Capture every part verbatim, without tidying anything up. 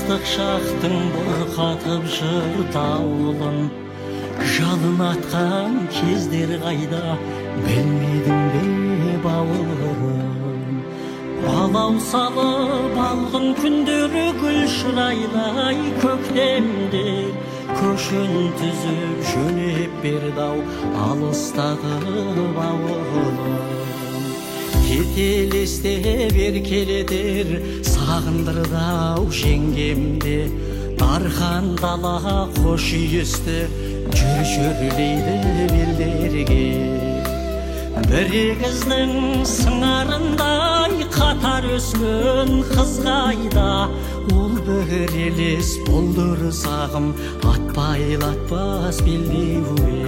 жастық шақтың бұрқатып жыр дауылын, жалын атқан кездер қайда, білмедің бе бауырым? Балау салып алғын күндері гүл шырайлай, көктемдер көшін түзіп жөнеп берді-ау алыстағы бауырым. Кетелесте бер келетер сағындырды-ау жеңгемде, дархан дала қош үйесті жүр жүрлейді белдерге. Бір егіздің сыңарындай қатар өскен қыз қайда, ол бір елес болдыр сағым, атпайлатпас белдеуге.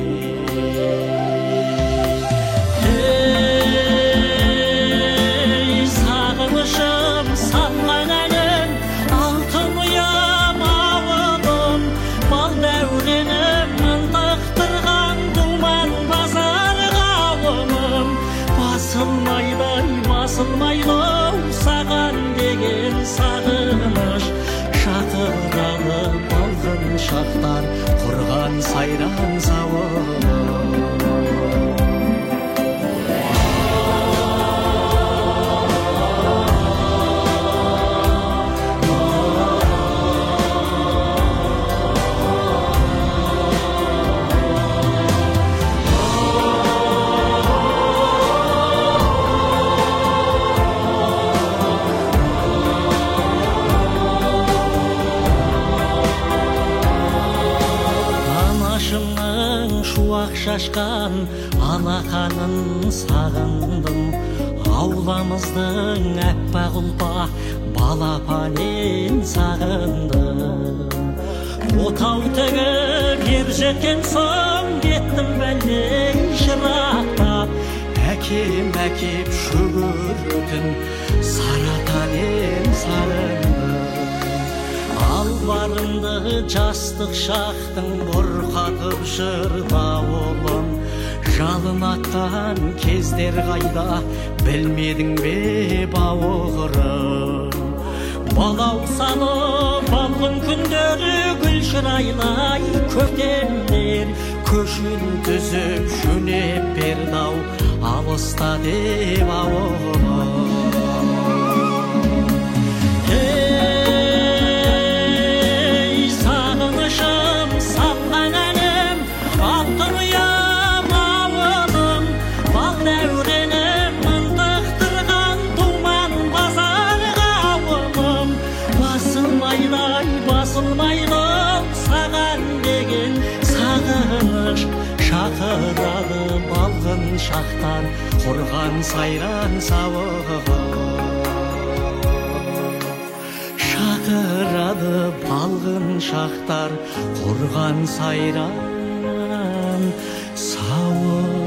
Сағынышым салған әлім, алтын ұям ауылым, бал дәуренім ынтықтырған думан базар қауымым. Басылмайды, басылмайды саған деген сағыныш, шақырады балғын шақтар, құрған сайран зауылым. Шашқан алақанын сағындым, ауламыздың әппақ ұлпа балапанын сағындым. Отау тігіп ер жеткен соң кеттім бәлдей жырақтап, әкем әкеп шөгіретін саратанын сағындым. Албарымды жастық шақтың бұрқатып жыр дауылын, жалын атқан кездер қайда, білмедің бе бауырым? Балау салып алғын күндері гүл шырайлай, көктемдер көшін түзіп жөнеп берді-ау алыста деп ауылым. Шақырады балғын шақтар, құрған сайран сауығым. Шақырады балғын шақтар, құрған сайран сауығым.